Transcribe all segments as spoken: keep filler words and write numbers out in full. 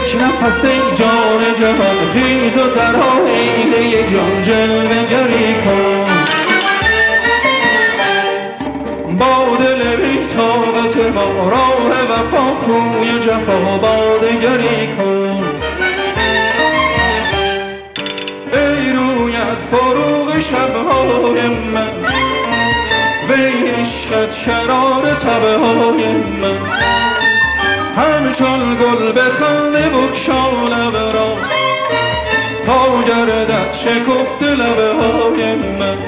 یک نفس ای جان جهان خیز و در آینه جان جلوه گری کن، با دل بی طاقت ما راه وفا کوی جفا بادگری کن. ای رویت فروغ شبهای من، وی عشقت شرار تبهای من، همچون گل به خنده بگشا لب را تا گردد شکفت لبه های من.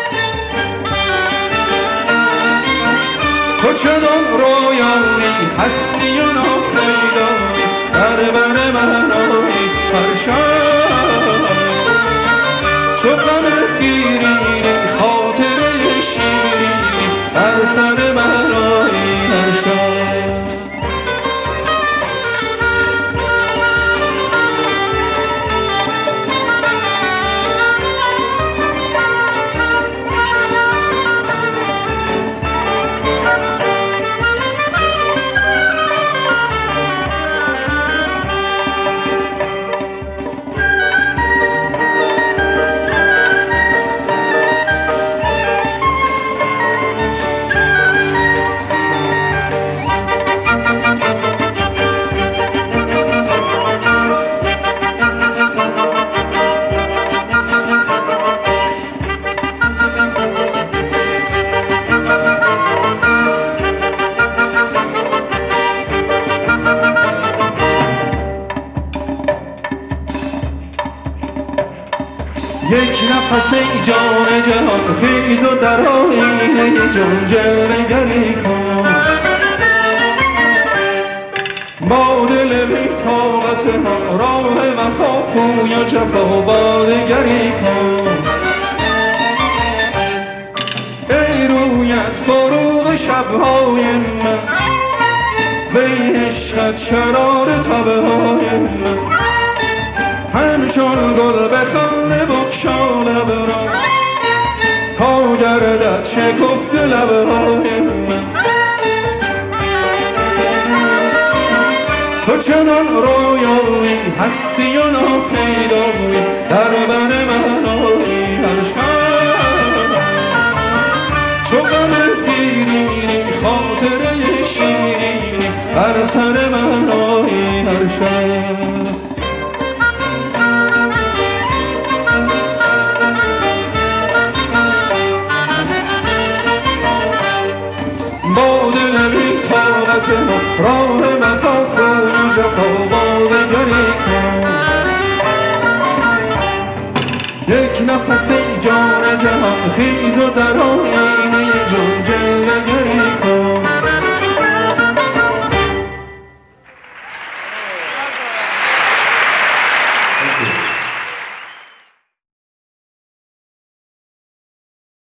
تو چنان رویایی هستی و ناپیدایی، در بر من آیی هر شب، چو غم دیرینی خاطره شیرینی بر سر من آیی هر شب. یک نفس ای جان جهان خیز و در آینه جان جلوه گری کن، با دل بی طاقت ما راه وفا کوی و جفا بادگری کن. ای رویت فروغ شبهای من، وی عشقت شرار تبهای من، همچون گل به خنده بگشا لب را تا گردد شکفت لبه های من. تو چنان رویایی هستی و ناپیدایی، در بر من آیی هر شب، چو غم دیرینی خاطره شیرینی بر سر من آیی هر شب. با دل بی طاقت ما راه وفا کوی و جفا بادگری کن. یک نفس ای جان جهان خیز و در آینه